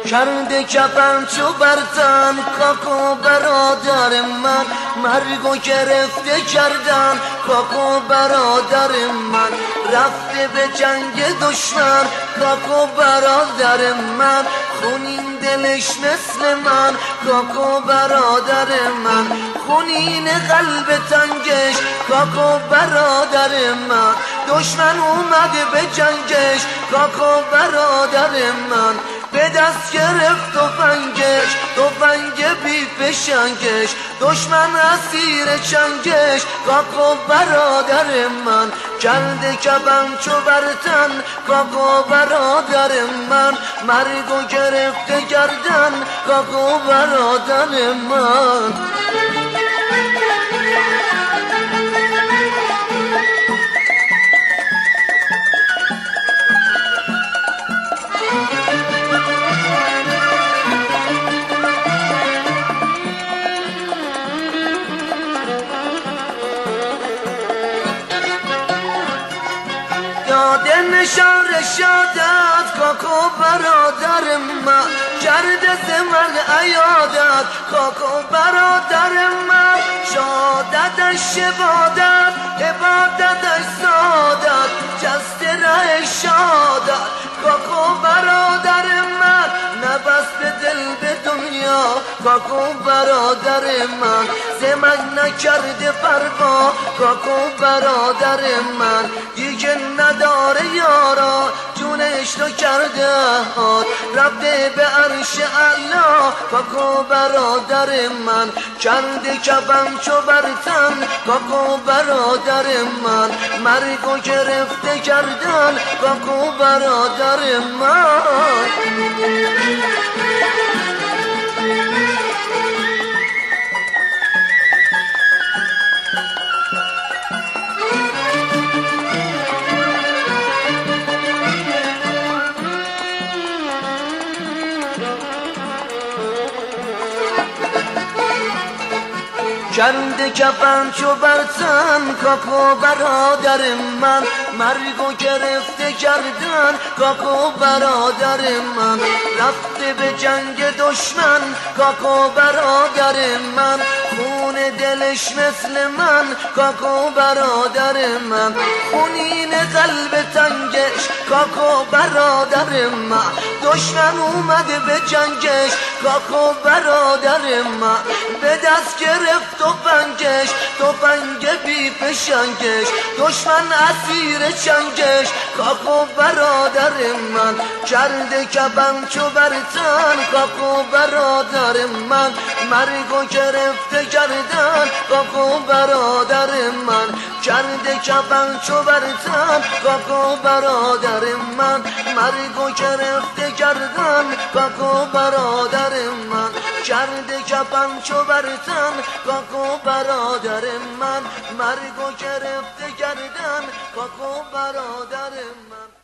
کرده کفن چو برتن کاکو برادر من، مرگو گرفته کردن کاکو برادر من، رفته به جنگ دشمن کاکو برادر من، خونین دلش مثل من کاکو برادر من، خونین قلب تنگش کاکو برادر من، دشمن اومده به جنگش کاکو برادر من، به دست گرفت تفنگ بی فشنگش، دشمن اسیر چنگش کاکو برادر من، کرده کبم چو برتن کاکو برادر من، مرگو گرفته گردن کاکو برادر من. نشان رشادت کاکو برادر من، کرده زمن عیادت کاکو برادر من، شادتش شبادت عبادتش سادت، جست ره شادت کاکو برادر من، نبست به دل به دنیا کاکو برادر من، زمن نکرده پروا کاکو برادر من، دیگه نداره یارا جونش رو کرده هات، رفته به عرش اعلا کاکو برادر من، کرده کبم چو برتن کاکو برادر من، مرگو گرفته کردن کاکو برادر من. کرده کفن چو برتن کاکو برادر من، مرگو گرفته کردن کاکو برادر من، رفته به جنگ دشمن کاکو برادر من، خون دلش مثل من کاکو برادر من، خونین قلب تنگش کاکو برادر من، دشمن اومده به جنگش کاکو برادر من، به دست گرفت تفنگ بی فشنگش، دشمن اسیر چنگش کاکو برادر من، کرده کبم چو برتن کاکو برادر من، مرگو گرفته گردن کاکو برادر من، کرده کبم چو برتن کاکو برادر من، مرگو گرفته گردن کاکو برادر من، کرده کبم چو برتن کاکو برادر من، مرگو گرفته گردن کاکو برادر من.